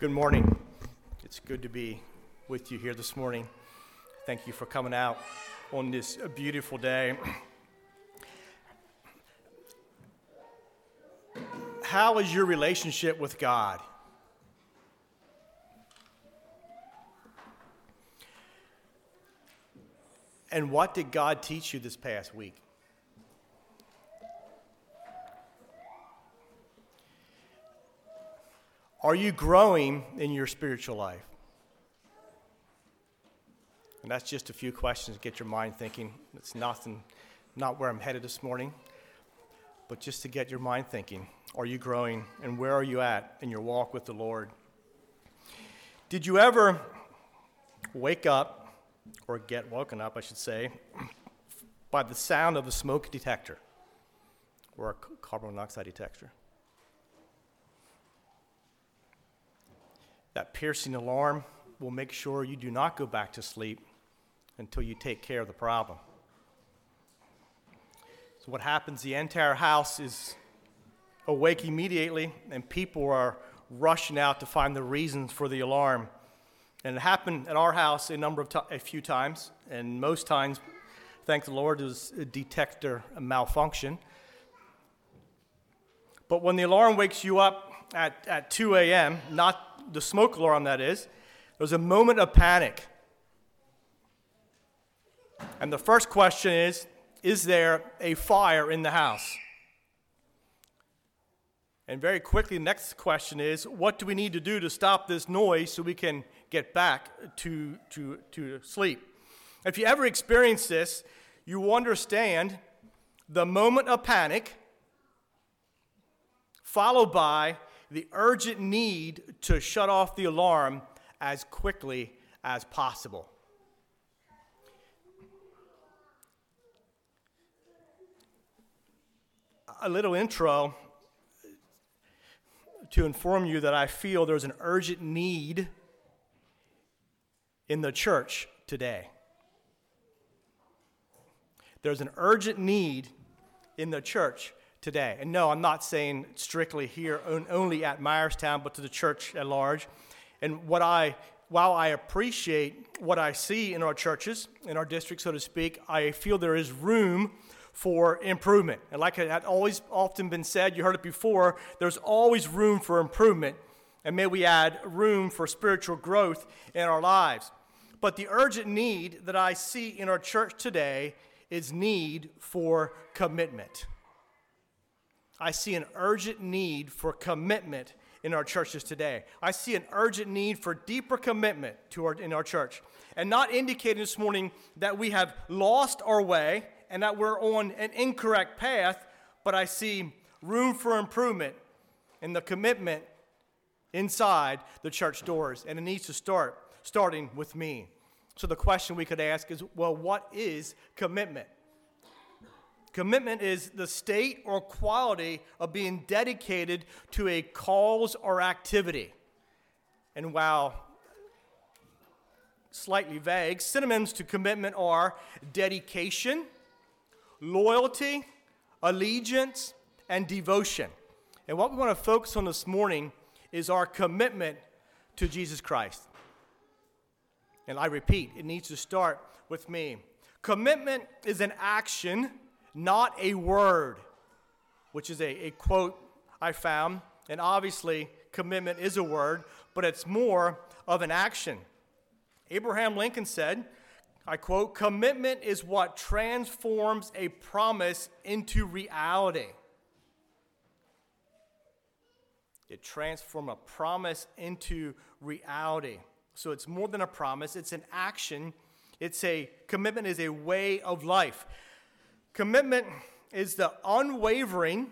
Good morning. It's good to be with you here this morning. Thank you for coming out on this beautiful day. How is your relationship with God? And what did God teach you this past week? Are you growing in your spiritual life? And that's just a few questions to get your mind thinking. It's not where I'm headed this morning, but just to get your mind thinking. Are you growing, and where are you at in your walk with the Lord? Did you ever wake up, or get woken up, I should say, by the sound of a smoke detector or a carbon monoxide detector? That piercing alarm will make sure you do not go back to sleep until you take care of the problem. So what happens, the entire house is awake immediately, and people are rushing out to find the reasons for the alarm. And it happened at our house a few times, and most times, thank the Lord, it was a detector malfunction. But when the alarm wakes you up at 2 a.m., not the smoke alarm that is, there's a moment of panic. And the first question is there a fire in the house? And very quickly, the next question is, what do we need to do to stop this noise so we can get back to sleep? If you ever experience this, you will understand the moment of panic followed by the urgent need to shut off the alarm as quickly as possible. A little intro to inform you that I feel there's an urgent need in the church today. There's an urgent need in the church today. And no, I'm not saying strictly here only at Myerstown, but to the church at large. And while I appreciate what I see in our churches, in our district, so to speak, I feel there is room for improvement. And like it had always often been said, you heard it before, there's always room for improvement. And may we add room for spiritual growth in our lives. But the urgent need that I see in our church today is need for commitment. I see an urgent need for commitment in our churches today. I see an urgent need for deeper commitment in our church. And not indicating this morning that we have lost our way and that we're on an incorrect path, but I see room for improvement in the commitment inside the church doors. And it needs to starting with me. So the question we could ask is, well, what is commitment? Commitment is the state or quality of being dedicated to a cause or activity. And while slightly vague, synonyms to commitment are dedication, loyalty, allegiance, and devotion. And what we want to focus on this morning is our commitment to Jesus Christ. And I repeat, it needs to start with me. Commitment is an action, not a word, which is a quote I found. And obviously, commitment is a word, but it's more of an action. Abraham Lincoln said, I quote, "Commitment is what transforms a promise into reality." It transforms a promise into reality. So it's more than a promise, it's an action. Commitment is a way of life. Commitment is the unwavering,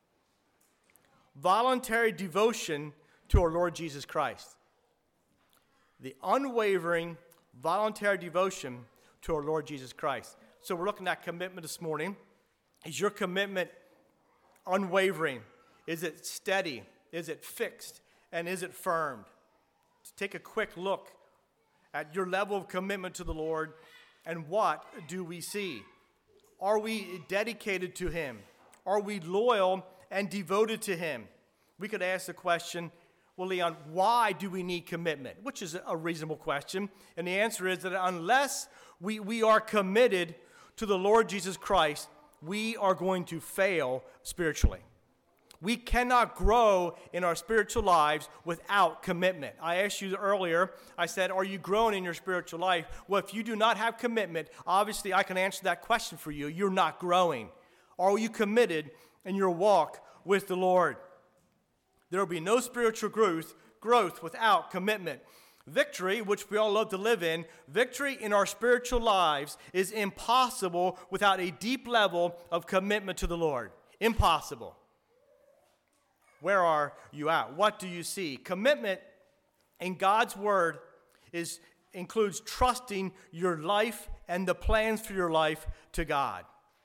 voluntary devotion to our Lord Jesus Christ. The unwavering, voluntary devotion to our Lord Jesus Christ. So we're looking at commitment this morning. Is your commitment unwavering? Is it steady? Is it fixed? And is it firm? Take a quick look at your level of commitment to the Lord, and what do we see? Are we dedicated to Him? Are we loyal and devoted to Him? We could ask the question, Well, Leon, why do we need commitment? Which is a reasonable question. And the answer is that unless we are committed to the Lord Jesus Christ, we are going to fail spiritually. We cannot grow in our spiritual lives without commitment. I asked you earlier, I said, are you growing in your spiritual life? Well, if you do not have commitment, obviously I can answer that question for you. You're not growing. Are you committed in your walk with the Lord? There will be no spiritual growth without commitment. Victory, which we all love to live in, victory in our spiritual lives is impossible without a deep level of commitment to the Lord. Impossible. Where are you at? What do you see? Commitment in God's word includes trusting your life and the plans for your life to God.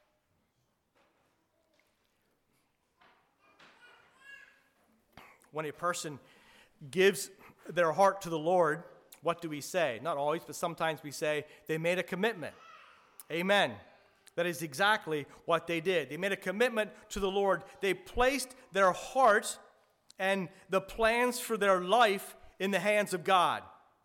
When a person gives their heart to the Lord, what do we say? Not always, but sometimes we say they made a commitment. Amen. That is exactly what they did. They made a commitment to the Lord. They placed their hearts and the plans for their life in the hands of God.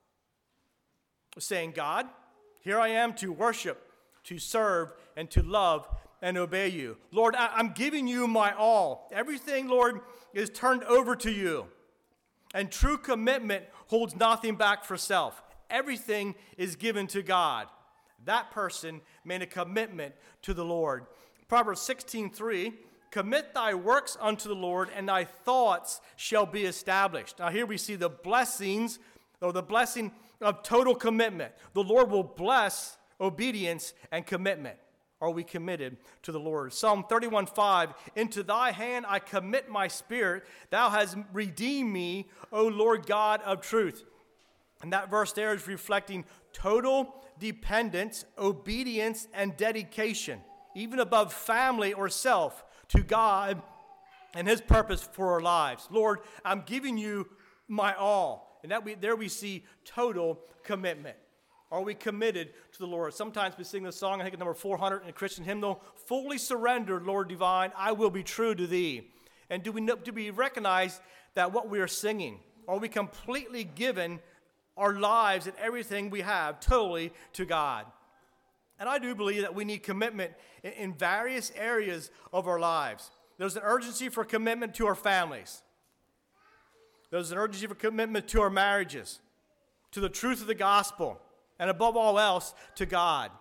Saying, God, here I am to worship, to serve, and to love and obey you. Lord, I'm giving you my all. Everything, Lord, is turned over to you. And true commitment holds nothing back for self. Everything is given to God. That person made a commitment to the Lord. Proverbs 16:3, commit thy works unto the Lord, and thy thoughts shall be established. Now here we see the blessings, or the blessing of total commitment. The Lord will bless obedience and commitment. Are we committed to the Lord? Psalm 31:5, into thy hand I commit my spirit. Thou hast redeemed me, O Lord God of truth. And that verse there is reflecting total dependence, obedience, and dedication, even above family or self, to God and his purpose for our lives. Lord, I'm giving you my all. And there we see total commitment. Are we committed to the Lord? Sometimes we sing the song, I think it's number 400 in a Christian hymnal, fully surrendered, Lord divine, I will be true to thee. And do we recognize that what we are singing? Are we completely given our lives and everything we have totally to God? And I do believe that we need commitment in various areas of our lives. There's an urgency for commitment to our families. There's an urgency for commitment to our marriages, to the truth of the gospel, and above all else, to God.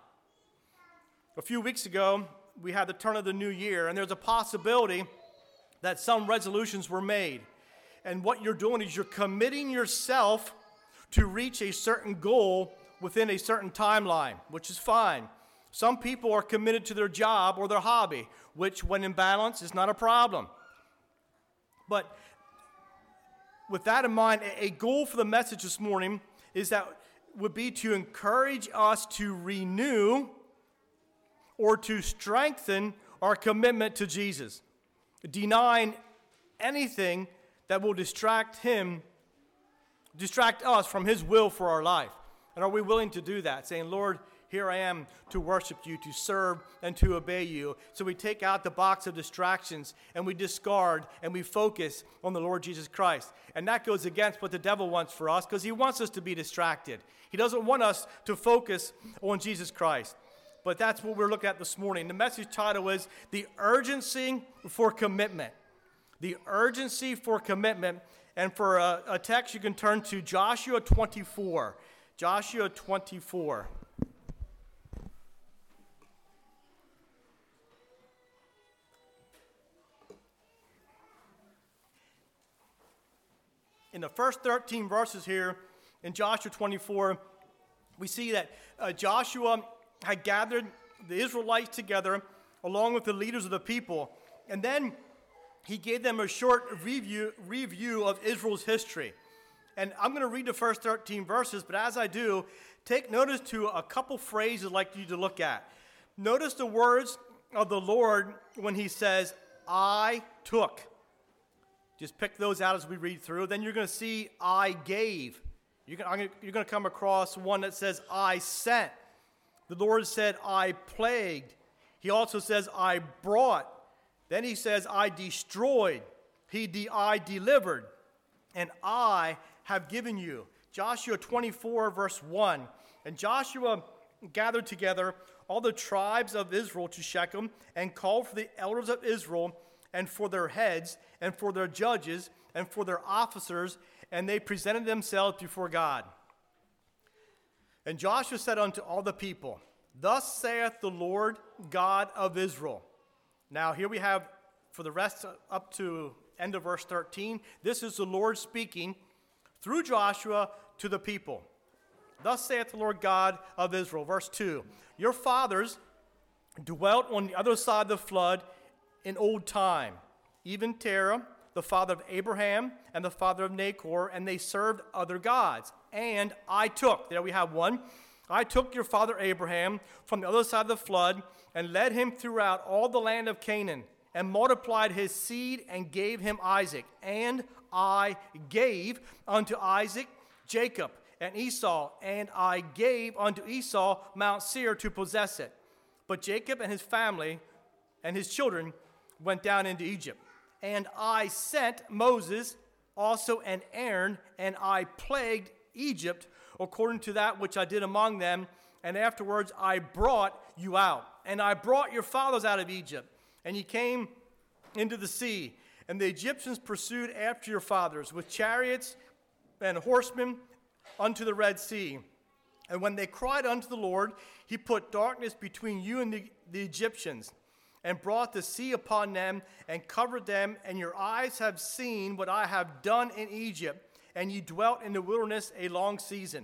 A few weeks ago, we had the turn of the new year, and there's a possibility that some resolutions were made. And what you're doing is you're committing yourself to reach a certain goal within a certain timeline, which is fine. Some people are committed to their job or their hobby, which, when in balance, is not a problem. But with that in mind, a goal for the message this morning would be to encourage us to renew or to strengthen our commitment to Jesus, denying anything that will distract us from his will for our life. And are we willing to do that? Saying, Lord, here I am to worship you, to serve, and to obey you. So we take out the box of distractions, and we discard, and we focus on the Lord Jesus Christ. And that goes against what the devil wants for us, because he wants us to be distracted. He doesn't want us to focus on Jesus Christ. But that's what we're looking at this morning. The message title is The Urgency for Commitment. The urgency for commitment. And for a text, you can turn to Joshua 24. Joshua 24. In the first 13 verses here in Joshua 24, we see that Joshua had gathered the Israelites together along with the leaders of the people. And then he gave them a short review of Israel's history. And I'm going to read the first 13 verses, but as I do, take notice to a couple phrases I'd like you to look at. Notice the words of the Lord when he says, I took. Just pick those out as we read through. Then you're going to see, I gave. You're going to come across one that says, I sent. The Lord said, I plagued. He also says, I brought. Then he says, I destroyed. I delivered. and I have given you. Joshua 24, verse 1. And Joshua gathered together all the tribes of Israel to Shechem and called for the elders of Israel and for their heads and for their judges and for their officers, and they presented themselves before God. And Joshua said unto all the people, Thus saith the Lord God of Israel. Now here we have, for the rest up to end of verse 13, this is the Lord speaking through Joshua to the people. Thus saith the Lord God of Israel. Verse 2, Your fathers dwelt on the other side of the flood in old time, even Terah, the father of Abraham, and the father of Nachor, and they served other gods. And I took, there we have one, I took your father Abraham from the other side of the flood and led him throughout all the land of Canaan and multiplied his seed and gave him Isaac. And I gave unto Isaac Jacob and Esau, and I gave unto Esau Mount Seir to possess it. But Jacob and his family and his children went down into Egypt. And I sent Moses also and Aaron, and I plagued Egypt according to that which I did among them. And afterwards I brought you out. And I brought your fathers out of Egypt. And ye came into the sea. And the Egyptians pursued after your fathers with chariots and horsemen unto the Red Sea. And when they cried unto the Lord, he put darkness between you and the Egyptians, and brought the sea upon them, and covered them. And your eyes have seen what I have done in Egypt, and ye dwelt in the wilderness a long season.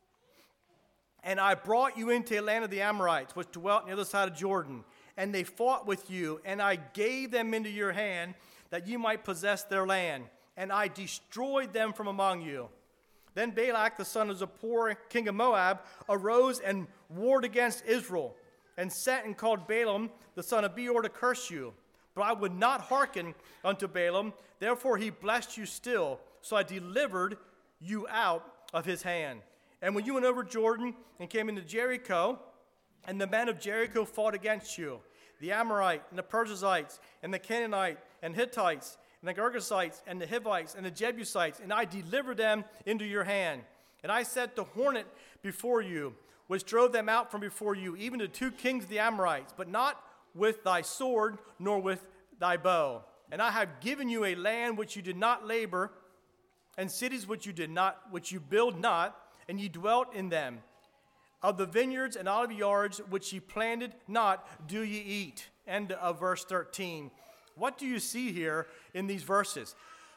And I brought you into a land of the Amorites, which dwelt on the other side of Jordan. And they fought with you, and I gave them into your hand, that you might possess their land. And I destroyed them from among you. Then Balak, the son of Zippor, king of Moab, arose and warred against Israel, and sent and called Balaam, the son of Beor, to curse you. But I would not hearken unto Balaam, therefore he blessed you still. So I delivered you out of his hand. And when you went over Jordan and came into Jericho, and the men of Jericho fought against you, the Amorite and the Perizzites and the Canaanite and Hittites and the Girgashites and the Hivites and the Jebusites, and I delivered them into your hand. And I set the hornet before you, which drove them out from before you, even the 2 kings of the Amorites, but not with thy sword, nor with thy bow. And I have given you a land which you did not labor, and cities which you build not, and ye dwelt in them. Of the vineyards and olive yards which ye planted not, do ye eat. End of verse 13. What do you see here in these verses?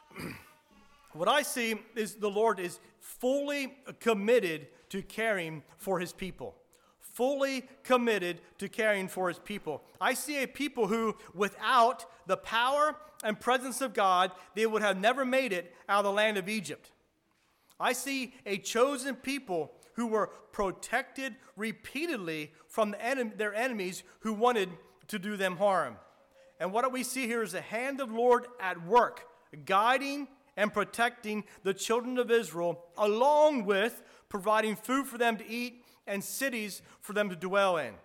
What I see is the Lord is fully committed to caring for his people. Fully committed to caring for his people. I see a people who, without the power and presence of God, they would have never made it out of the land of Egypt. I see a chosen people who were protected repeatedly from their enemies who wanted to do them harm. And what we see here is the hand of the Lord at work, guiding and protecting the children of Israel, along with providing food for them to eat and cities for them to dwell in.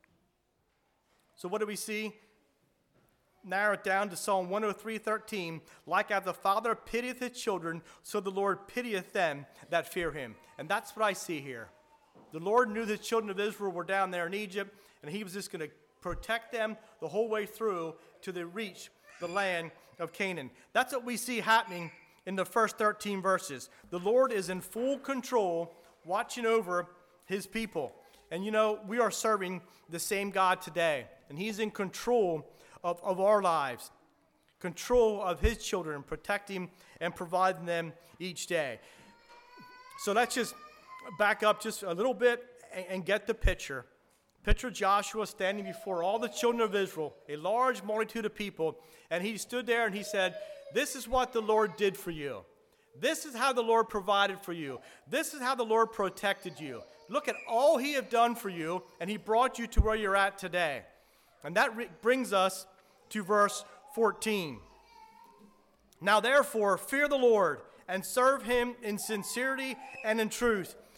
So what do we see? Narrow it down to Psalm 103:13. Like as the father pitieth his children, so the Lord pitieth them that fear him. And that's what I see here. The Lord knew the children of Israel were down there in Egypt, and he was just going to protect them the whole way through till they reach the land of Canaan. That's what we see happening in the first 13 verses. The Lord is in full control, watching over his people. And you know, we are serving the same God today, and he's in control of our lives, control of his children, protecting and providing them each day. So let's just back up just a little bit and get the picture. Picture Joshua standing before all the children of Israel, a large multitude of people, and he stood there and he said, "This is what the Lord did for you. This is how the Lord provided for you. This is how the Lord protected you. Look at all he have done for you, and he brought you to where you're at today." And that brings us to verse 14. "Now therefore fear the Lord, and serve him in sincerity and in truth,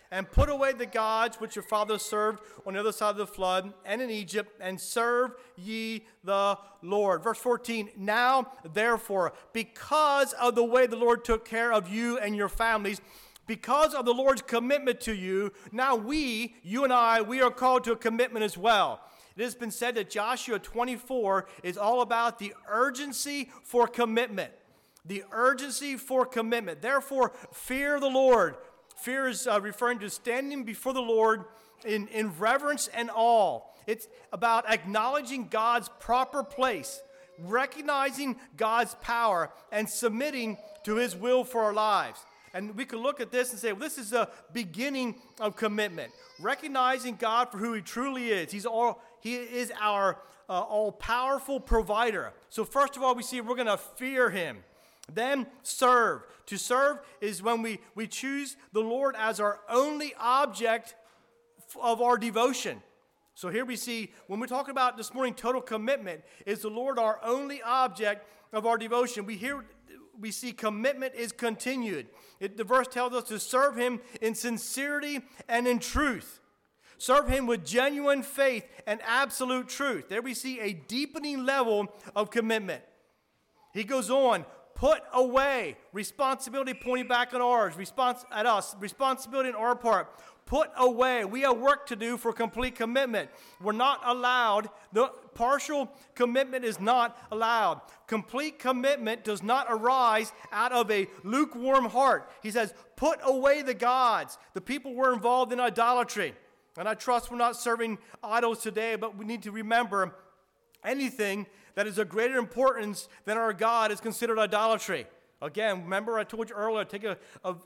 and put away the gods which your fathers served on the other side of the flood and in Egypt, and serve ye the Lord. Verse 14, now therefore, because of the way the Lord took care of you and your families, because of the Lord's commitment to you, now you and I, we are called to a commitment as well. It has been said that Joshua 24 is all about the urgency for commitment. The urgency for commitment. Therefore, fear the Lord. Fear is referring to standing before the Lord in reverence and awe. It's about acknowledging God's proper place, recognizing God's power, and submitting to his will for our lives. And we could look at this and say, well, this is the beginning of commitment. Recognizing God for who he truly is. He is our all-powerful provider. So first of all, we see we're going to fear him. Then serve. To serve is when we choose the Lord as our only object of our devotion. So here we see, when we're talking about this morning, total commitment, is the Lord our only object of our devotion. We see commitment is continued. The verse tells us to serve him in sincerity and in truth. Serve him with genuine faith and absolute truth. There we see a deepening level of commitment. He goes on, put away, responsibility pointing back at us, responsibility on our part. Put away. We have work to do for complete commitment. We're not allowed. The partial commitment is not allowed. Complete commitment does not arise out of a lukewarm heart. He says, put away the gods. The people were involved in idolatry. And I trust we're not serving idols today, but we need to remember anything that is of greater importance than our God is considered idolatry. Again, remember I told you earlier, take a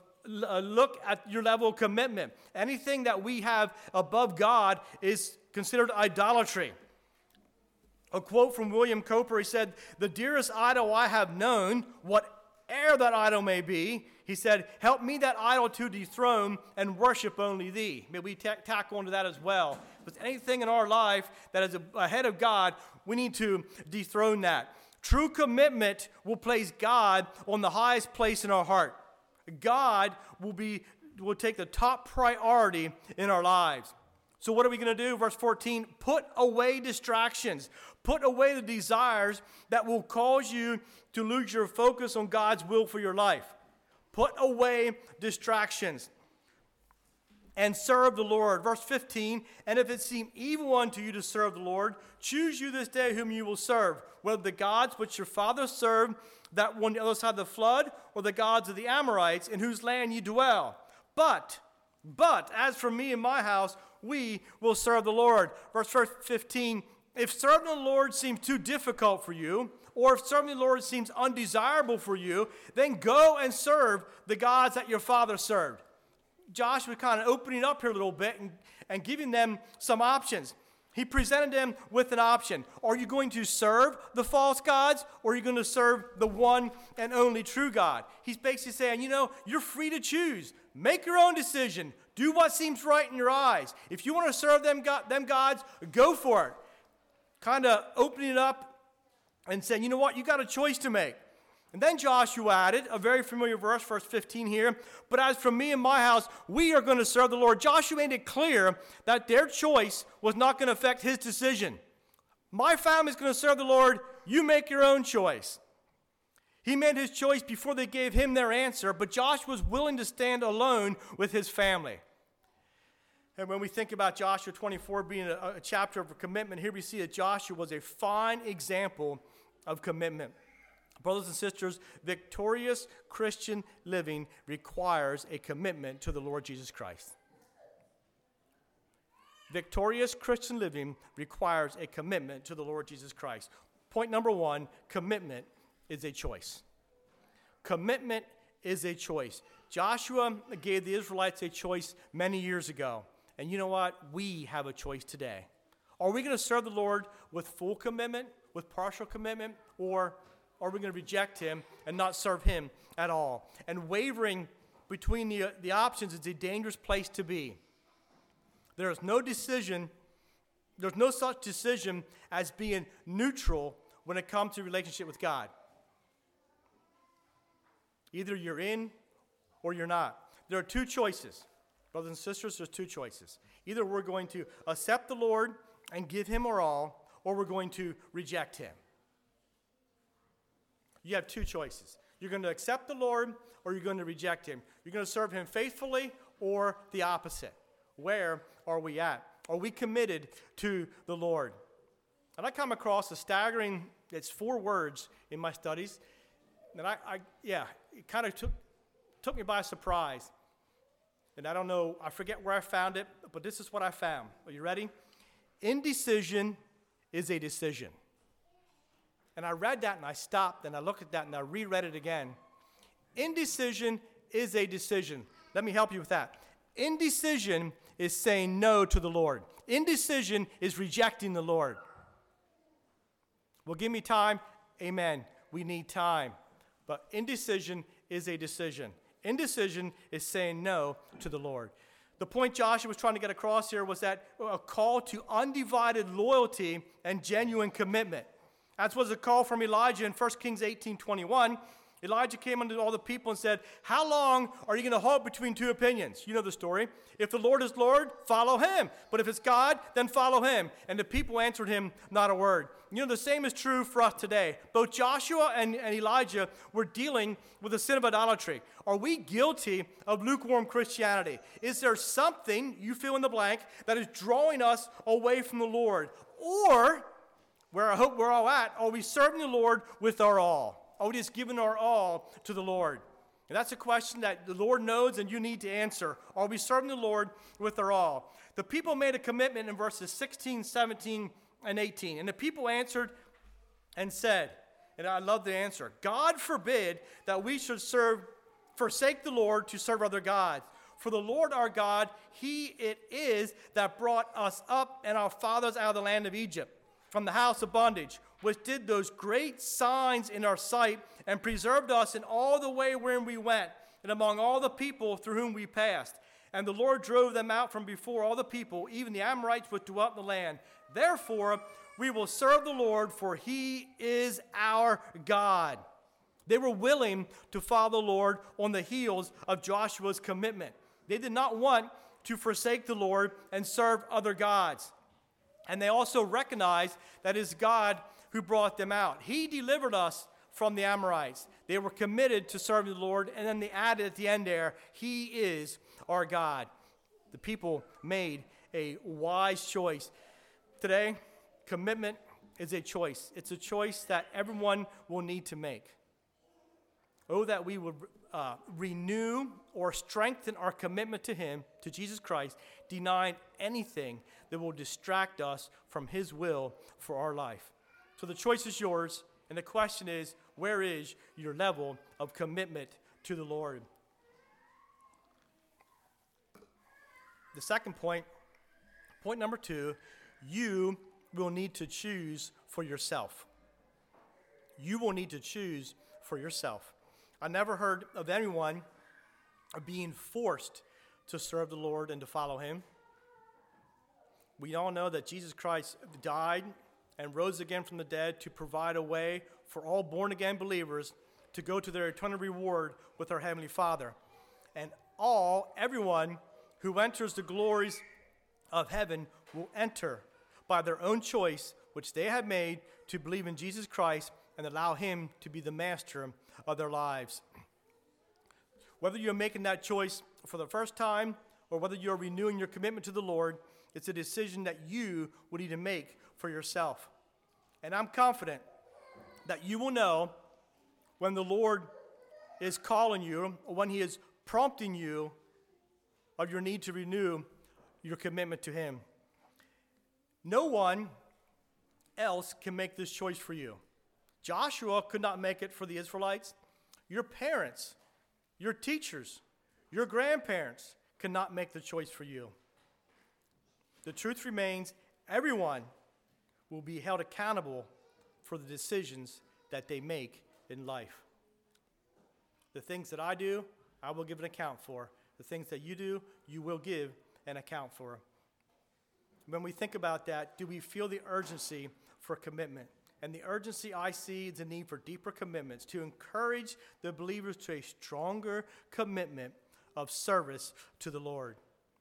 look at your level of commitment. Anything that we have above God is considered idolatry. A quote from William Cowper, he said, the dearest idol I have known, whate'er that idol may be, he said, help me that idol to dethrone and worship only thee. May we tack on to that as well. If there's anything in our life that is ahead of God, we need to dethrone that. True commitment will place God on the highest place in our heart. God will take the top priority in our lives. So what are we going to do? Verse 14, put away distractions. Put away the desires that will cause you to lose your focus on God's will for your life. Put away distractions and serve the Lord. Verse 15, and if it seem evil unto you to serve the Lord, choose you this day whom you will serve, whether the gods which your fathers served that were on the other side of the flood, or the gods of the Amorites in whose land ye dwell. But as for me and my house, we will serve the Lord. Verse 15, if serving the Lord seems too difficult for you, or if serving the Lord seems undesirable for you, then go and serve the gods that your father served. Joshua was kind of opening up here a little bit and giving them some options. He presented them with an option. Are you going to serve the false gods, or are you going to serve the one and only true God? He's basically saying, you're free to choose. Make your own decision. Do what seems right in your eyes. If you want to serve them gods, go for it. Kind of opening it up and saying, you know what, you got a choice to make. And then Joshua added, a very familiar verse, verse 15 here, but as for me and my house, we are going to serve the Lord. Joshua made it clear that their choice was not going to affect his decision. My family is going to serve the Lord. You make your own choice. He made his choice before they gave him their answer, but Joshua was willing to stand alone with his family. And when we think about Joshua 24 being a chapter of commitment, here we see that Joshua was a fine example of commitment. Brothers and sisters, victorious Christian living requires a commitment to the Lord Jesus Christ. Victorious Christian living requires a commitment to the Lord Jesus Christ. Point number one, commitment is a choice. Commitment is a choice. Joshua gave the Israelites a choice many years ago. And you know what? We have a choice today. Are we going to serve the Lord with full commitment, with partial commitment, or are we going to reject him and not serve him at all? And wavering between the options is a dangerous place to be. There's no such decision as being neutral when it comes to relationship with God. Either you're in or you're not. There are two choices. Brothers and sisters, there's two choices. Either we're going to accept the Lord and give him our all, or we're going to reject him. You have two choices. You're going to accept the Lord, or you're going to reject him. You're going to serve him faithfully, or the opposite. Where are we at? Are we committed to the Lord? And I come across a staggering, it's 4 words in my studies, and it kind of took me by surprise. And I don't know, I forget where I found it, but this is what I found. Are you ready? Indecision is a decision. And I read that and I stopped and I looked at that and I reread it again. Indecision is a decision. Let me help you with that. Indecision is saying no to the Lord. Indecision is rejecting the Lord. Well, give me time. Amen. We need time. But indecision is a decision. Indecision is saying no to the Lord. The point Joshua was trying to get across here was that a call to undivided loyalty and genuine commitment. That was a call from Elijah in 1 Kings 18:21. Elijah came unto all the people and said, how long are you going to hold between two opinions? You know the story. If the Lord is Lord, follow him. But if it's God, then follow him. And the people answered him not a word. You know, the same is true for us today. Both Joshua and Elijah were dealing with the sin of idolatry. Are we guilty of lukewarm Christianity? Is there something, you fill in the blank, that is drawing us away from the Lord? Or, where I hope we're all at, are we serving the Lord with our all? Are we just giving our all to the Lord? And that's a question that the Lord knows and you need to answer. Are we serving the Lord with our all? The people made a commitment in verses 16, 17, and 18. And the people answered and said, and I love the answer, God forbid that we should forsake the Lord to serve other gods. For the Lord our God, he it is that brought us up and our fathers out of the land of Egypt, from the house of bondage, which did those great signs in our sight, and preserved us in all the way wherein we went, and among all the people through whom we passed. And the Lord drove them out from before all the people, even the Amorites which dwelt in the land. Therefore we will serve the Lord, for he is our God. They were willing to follow the Lord on the heels of Joshua's commitment. They did not want to forsake the Lord and serve other gods. And they also recognized that it is God who brought them out. He delivered us from the Amorites. They were committed to serving the Lord, and then they added at the end there, he is our God. The people made a wise choice. Today, commitment is a choice. It's a choice that everyone will need to make. Oh, that we would renew or strengthen our commitment to him, to Jesus Christ, denying anything that will distract us from his will for our life. So the choice is yours, and the question is, where is your level of commitment to the Lord? The second point number 2, you will need to choose for yourself. You will need to choose for yourself. I never heard of anyone being forced to serve the Lord and to follow him. We all know that Jesus Christ died and rose again from the dead to provide a way for all born-again believers to go to their eternal reward with our Heavenly Father. And everyone who enters the glories of heaven will enter by their own choice, which they have made to believe in Jesus Christ and allow him to be the master of their lives. Whether you're making that choice for the first time or whether you're renewing your commitment to the Lord, it's a decision that you will need to make for yourself. And I'm confident that you will know when the Lord is calling you or when he is prompting you of your need to renew your commitment to him. No one else can make this choice for you. Joshua could not make it for the Israelites. Your parents, your teachers, your grandparents cannot make the choice for you. The truth remains, everyone will be held accountable for the decisions that they make in life. The things that I do, I will give an account for. The things that you do, you will give an account for. When we think about that, do we feel the urgency for commitment? And the urgency I see is the need for deeper commitments to encourage the believers to a stronger commitment of service to the Lord.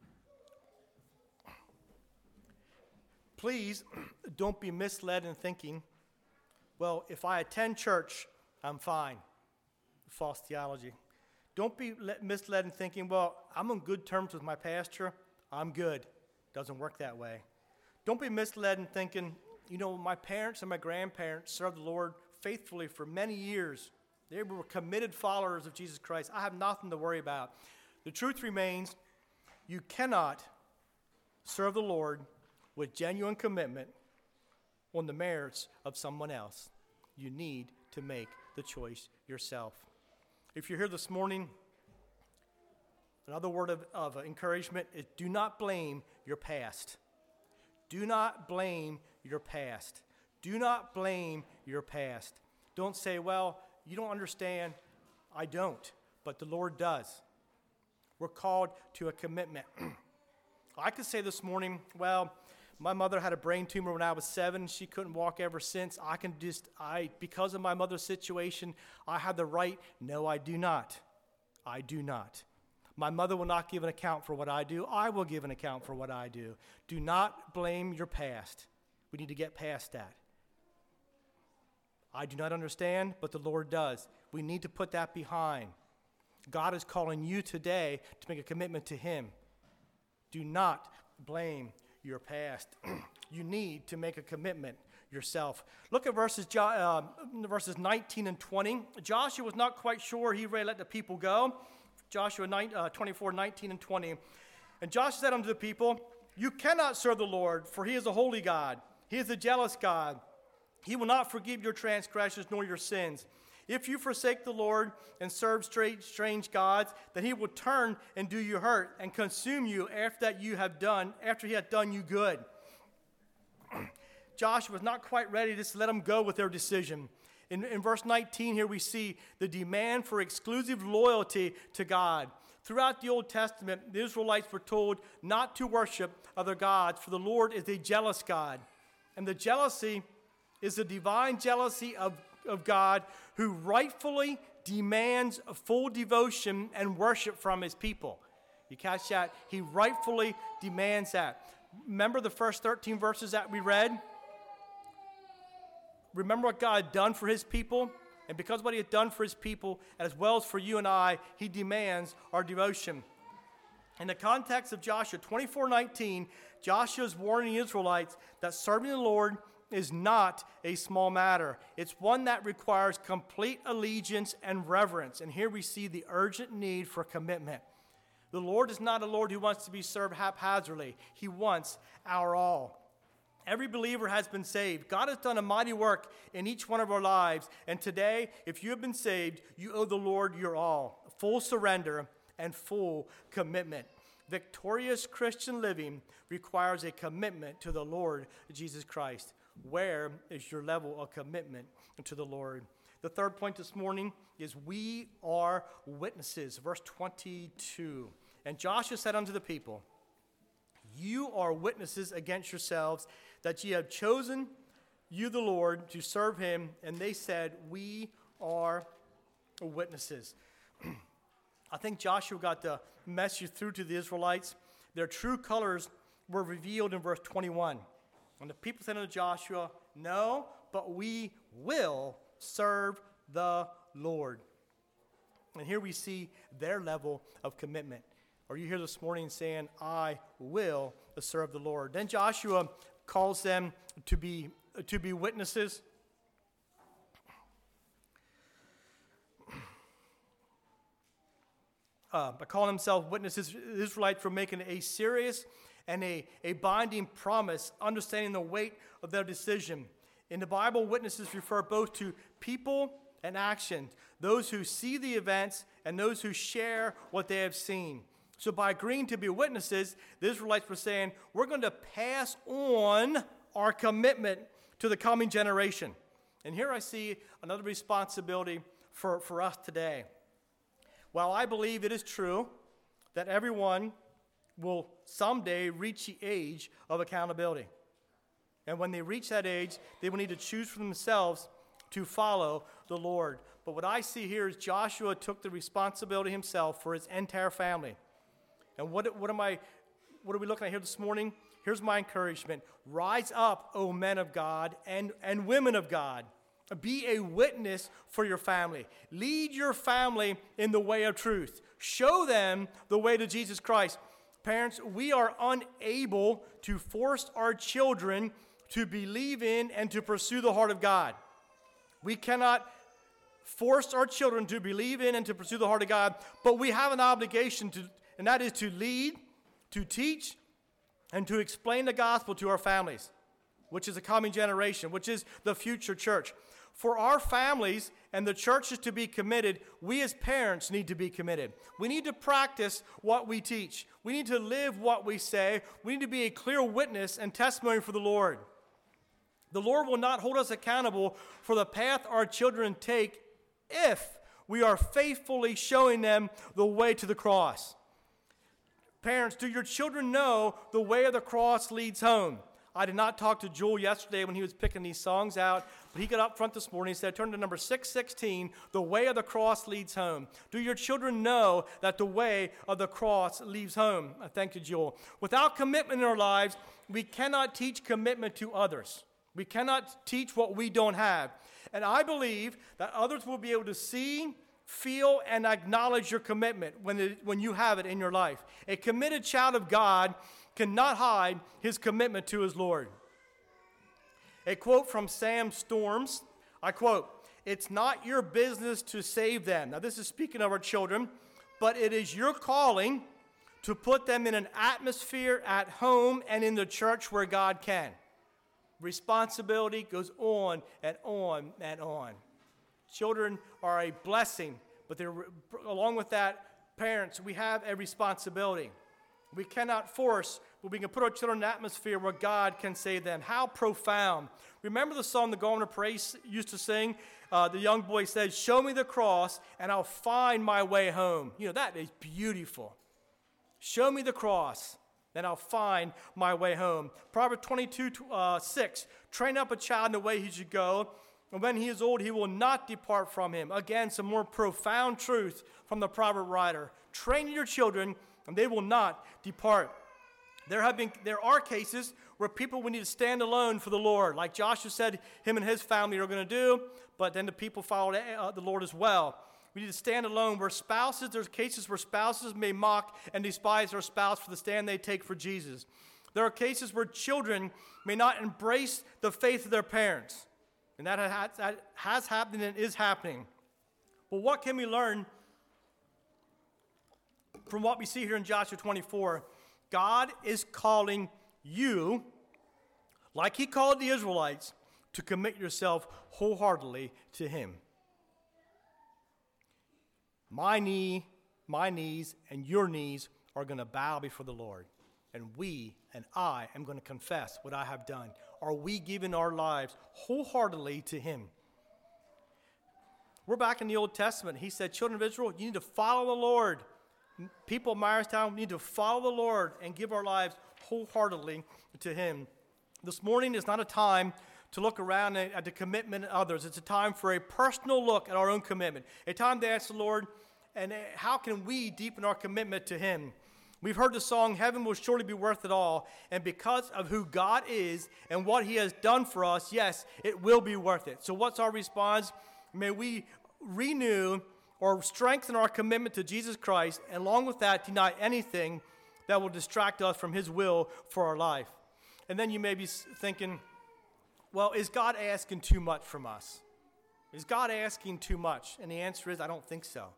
Please don't be misled in thinking, well, if I attend church, I'm fine. False theology. Don't be misled in thinking, well, I'm on good terms with my pastor, I'm good. Doesn't work that way. Don't be misled in thinking, my parents and my grandparents served the Lord faithfully for many years. They were committed followers of Jesus Christ. I have nothing to worry about. The truth remains, you cannot serve the Lord with genuine commitment on the merits of someone else. You need to make the choice yourself. If you're here this morning, another word of encouragement is do not blame your past. Do not blame your past. Do not blame your past. Don't say, well, you don't understand. I don't, but the Lord does. We're called to a commitment. I could say this morning, well, my mother had a brain tumor when I was 7. She couldn't walk ever since. Because of my mother's situation, I have the right. No, I do not. I do not. My mother will not give an account for what I do. I will give an account for what I do. Do not blame your past. We need to get past that. I do not understand, but the Lord does. We need to put that behind. God is calling you today to make a commitment to Him. Do not blame your past. You need to make a commitment yourself. Look at verses 19 and 20. Joshua was not quite sure he ready to let the people go. Joshua 24, 19 and 20. And Joshua said unto the people, you cannot serve the Lord, for He is a holy God. He is a jealous God. He will not forgive your transgressions nor your sins. If you forsake the Lord and serve strange gods, then He will turn and do you hurt and consume you after He had done you good. Joshua was not quite ready to just let them go with their decision. In verse 19 here we see the demand for exclusive loyalty to God. Throughout the Old Testament, the Israelites were told not to worship other gods, for the Lord is a jealous God. And the jealousy is the divine jealousy of God, who rightfully demands a full devotion and worship from His people. You catch that? He rightfully demands that. Remember the first 13 verses that we read? Remember what God had done for His people? And because of what He had done for His people, as well as for you and I, He demands our devotion. In the context of Joshua 24:19, Joshua is warning the Israelites that serving the Lord is not a small matter. It's one that requires complete allegiance and reverence. And here we see the urgent need for commitment. The Lord is not a Lord who wants to be served haphazardly. He wants our all. Every believer has been saved. God has done a mighty work in each one of our lives. And today, if you have been saved, you owe the Lord your all. Full surrender and full commitment. Victorious Christian living requires a commitment to the Lord Jesus Christ. Where is your level of commitment to the Lord? The third point this morning is we are witnesses. Verse 22. And Joshua said unto the people, you are witnesses against yourselves that ye have chosen you the Lord to serve Him. And they said, we are witnesses. I think Joshua got the message through to the Israelites. Their true colors were revealed in verse 21. And the people said unto Joshua, no, but we will serve the Lord. And here we see their level of commitment. Are you here this morning saying, I will serve the Lord? Then Joshua calls them to be witnesses. By calling themselves witnesses, the Israelites were making a serious and a binding promise, understanding the weight of their decision. In the Bible, witnesses refer both to people and actions, those who see the events and those who share what they have seen. So by agreeing to be witnesses, the Israelites were saying, we're going to pass on our commitment to the coming generation. And here I see another responsibility for us today. While I believe it is true that everyone will someday reach the age of accountability. And when they reach that age, they will need to choose for themselves to follow the Lord. But what I see here is Joshua took the responsibility himself for his entire family. And what are we looking at here this morning? here's my encouragement. Rise up, O men of God and women of God. Be a witness for your family. Lead your family in the way of truth. Show them the way to Jesus Christ. Parents, we are unable to force our children to believe in and to pursue the heart of God. We cannot force our children to believe in and to pursue the heart of God, but we have an obligation to, and that is to lead, to teach, and to explain the gospel to our families, which is a coming generation, which is the future church. For our families and the churches to be committed, we as parents need to be committed. We need to practice what we teach. We need to live what we say. We need to be a clear witness and testimony for the Lord. The Lord will not hold us accountable for the path our children take if we are faithfully showing them the way to the cross. Parents, do your children know the way of the cross leads home? I did not talk to Joel yesterday when he was picking these songs out, but he got up front this morning and said, turn to number 616, the way of the cross leads home. Do your children know that the way of the cross leads home? Thank you, Joel. Without commitment in our lives, we cannot teach commitment to others. We cannot teach what we don't have. And I believe that others will be able to see, feel, and acknowledge your commitment when you have it in your life. A committed child of God cannot hide his commitment to his Lord. A quote from Sam Storms, I quote, "It's not your business to save them." Now this is speaking of our children, but it is your calling to put them in an atmosphere at home and in the church where God can. Responsibility goes on and on and on. Children are a blessing, but along with that, parents, we have a responsibility. We cannot force, but we can put our children in an atmosphere where God can save them. How profound. Remember the song the Garment of Praise used to sing? The young boy said, "Show me the cross and I'll find my way home." You know, that is beautiful. Show me the cross, then I'll find my way home. Proverbs 22:6, train up a child in the way he should go, and when he is old, he will not depart from him. Again, some more profound truth from the proverb writer. Train your children, and they will not depart. There are cases where people will need to stand alone for the Lord, like Joshua said him and his family are going to do, but then the people followed the Lord as well. We need to stand alone. There's cases where spouses may mock and despise their spouse for the stand they take for Jesus. There are cases where children may not embrace the faith of their parents. And that has happened and is happening. Well, what can we learn from what we see here in Joshua 24? God is calling you, like he called the Israelites, to commit yourself wholeheartedly to him. My knees, and your knees are going to bow before the Lord. And I am going to confess what I have done. Are we giving our lives wholeheartedly to him? We're back in the Old Testament. He said, children of Israel, you need to follow the Lord. People of Myerstown, we need to follow the Lord and give our lives wholeheartedly to him. This morning is not a time to look around at the commitment of others. It's a time for a personal look at our own commitment. A time to ask the Lord, and how can we deepen our commitment to him? We've heard the song, "Heaven Will Surely Be Worth It All." And because of who God is and what he has done for us, yes, it will be worth it. So what's our response? May we renew or strengthen our commitment to Jesus Christ, and along with that, deny anything that will distract us from his will for our life. And then you may be thinking, well, is God asking too much from us? Is God asking too much? And the answer is, I don't think so.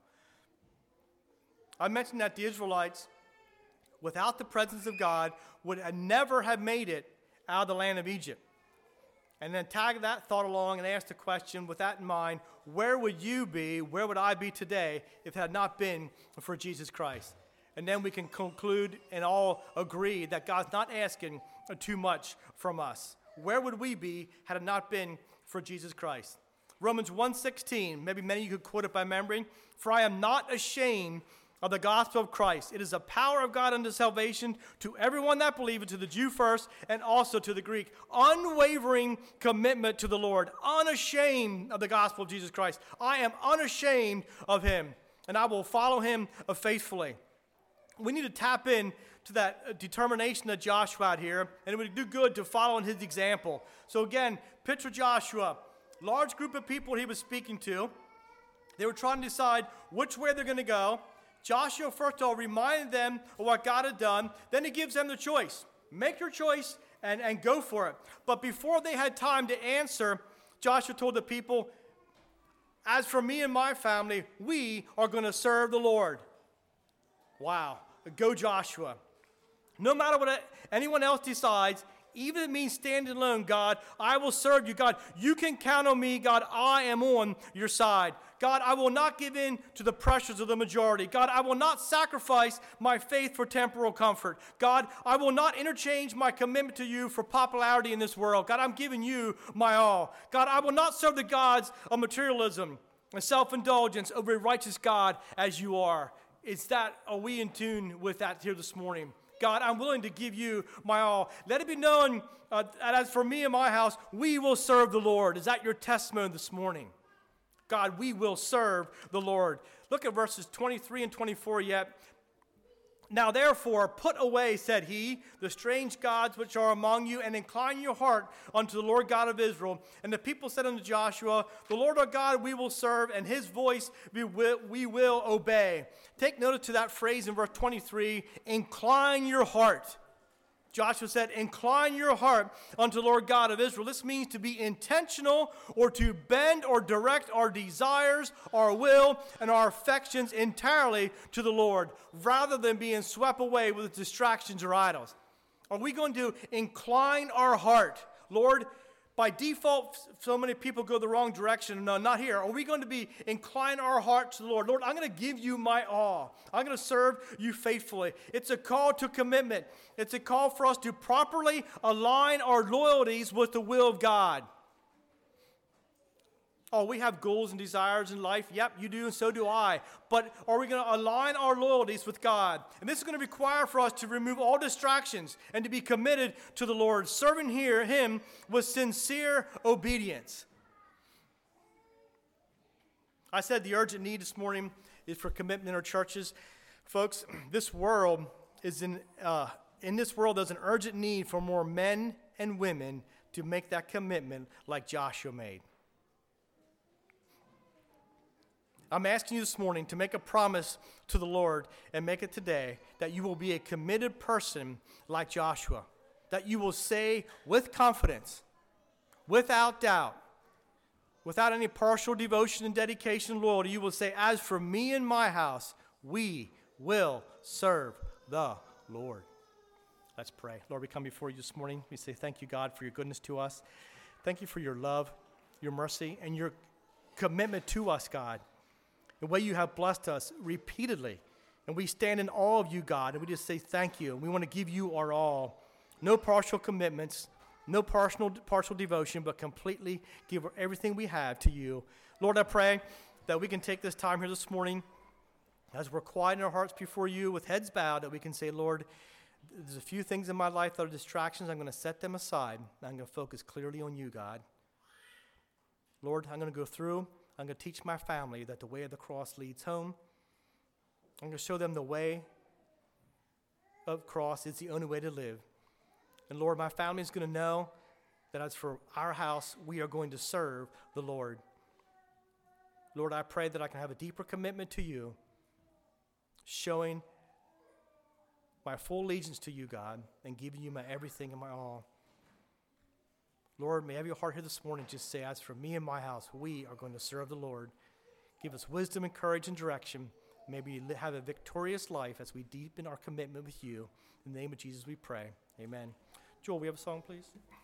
I mentioned that the Israelites, without the presence of God, would never have made it out of the land of Egypt. And then tag that thought along and ask the question, with that in mind, where would you be, where would I be today if it had not been for Jesus Christ? And then we can conclude and all agree that God's not asking too much from us. Where would we be had it not been for Jesus Christ? Romans 1:16, maybe many of you could quote it by memory. "For I am not ashamed of the gospel of Christ. It is the power of God unto salvation to everyone that believeth, to the Jew first, and also to the Greek." Unwavering commitment to the Lord. Unashamed of the gospel of Jesus Christ. I am unashamed of him, and I will follow him faithfully. We need to tap in to that determination that Joshua had here, and it would do good to follow in his example. So again, picture Joshua, large group of people he was speaking to. They were trying to decide which way they're going to go. Joshua, first of all, reminded them of what God had done. Then he gives them the choice. Make your choice and go for it. But before they had time to answer, Joshua told the people, as for me and my family, we are going to serve the Lord. Wow. Go Joshua. No matter what anyone else decides, even if it means standing alone, God, I will serve you. God, you can count on me. God, I am on your side. God, I will not give in to the pressures of the majority. God, I will not sacrifice my faith for temporal comfort. God, I will not interchange my commitment to you for popularity in this world. God, I'm giving you my all. God, I will not serve the gods of materialism and self-indulgence over a righteous God as you are. Are we in tune with that here this morning? God, I'm willing to give you my all. Let it be known that as for me and my house, we will serve the Lord. Is that your testimony this morning? God, we will serve the Lord. Look at verses 23 and 24 yet. Now therefore, put away, said he, the strange gods which are among you, and incline your heart unto the Lord God of Israel. And the people said unto Joshua, the Lord our God we will serve, and his voice we will obey. Take notice to that phrase in verse 23, incline your heart. Joshua said, incline your heart unto the Lord God of Israel. This means to be intentional or to bend or direct our desires, our will, and our affections entirely to the Lord, rather than being swept away with distractions or idols. Are we going to incline our heart? Lord, by default, so many people go the wrong direction. No, not here. Are we going to incline our heart to the Lord? Lord, I'm going to give you my all. I'm going to serve you faithfully. It's a call to commitment. It's a call for us to properly align our loyalties with the will of God. Oh, we have goals and desires in life. Yep, you do, and so do I. But are we going to align our loyalties with God? And this is going to require for us to remove all distractions and to be committed to the Lord, serving him with sincere obedience. I said the urgent need this morning is for commitment in our churches. Folks, this world is in this world, there's an urgent need for more men and women to make that commitment like Joshua made. I'm asking you this morning to make a promise to the Lord and make it today that you will be a committed person like Joshua, that you will say with confidence, without doubt, without any partial devotion and dedication and loyalty, you will say, as for me and my house, we will serve the Lord. Let's pray. Lord, we come before you this morning. We say thank you, God, for your goodness to us. Thank you for your love, your mercy, and your commitment to us, God. The way you have blessed us repeatedly. And we stand in awe of you, God, and we just say thank you. We want to give you our all. No partial commitments, no partial devotion, but completely give everything we have to you. Lord, I pray that we can take this time here this morning as we're quiet in our hearts before you with heads bowed, that we can say, Lord, there's a few things in my life that are distractions. I'm going to set them aside. I'm going to focus clearly on you, God. Lord, I'm going to go through. I'm going to teach my family that the way of the cross leads home. I'm going to show them the way of cross is the only way to live. And Lord, my family is going to know that as for our house, we are going to serve the Lord. Lord, I pray that I can have a deeper commitment to you, showing my full allegiance to you, God, and giving you my everything and my all. Lord, may I have your heart here this morning. Just say, as for me and my house, we are going to serve the Lord. Give us wisdom and courage and direction. May we have a victorious life as we deepen our commitment with you. In the name of Jesus we pray. Amen. Joel, we have a song, please.